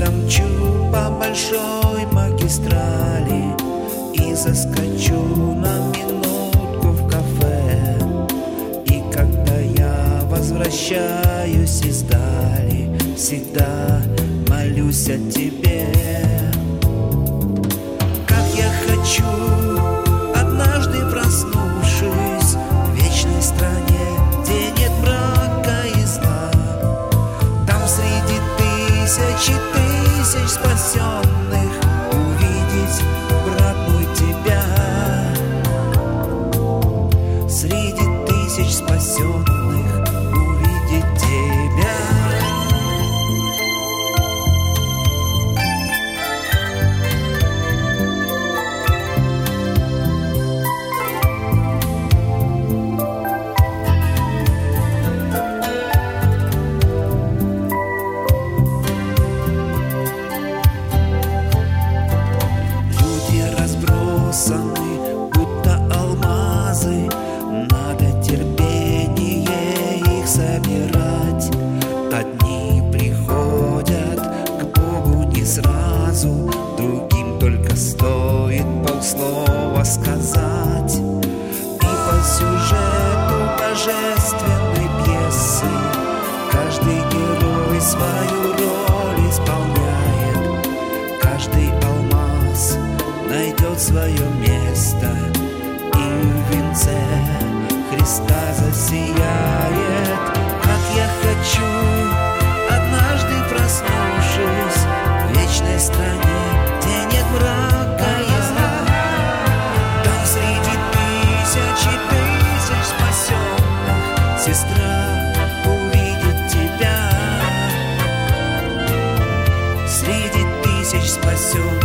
Быстро мчу по большой магистрали и заскочу на минутку в кафе. И когда я возвращаюсь издали, всегда молюсь о тебе. Как я хочу, однажды проснувшись в вечной стране, где нет мрака и зла, там среди тысячи тысяч спасенных увидеть, брат мой, тебя. Среди тысяч спасенных увидеть тебя. Будто алмазы, надо терпение их собирать. Одни приходят к Богу не сразу, другим только стоит полслова сказать. И по сюжету божественной пьесы каждый герой свою роль исполняет. Каждый алмаз найдет свое место и в венце Христа засияет. Как я хочу, однажды проснувшись в вечной стране, где нет мрака и зла, там среди тысячи тысяч спасенных сестра увидит тебя. Среди тысяч спасенных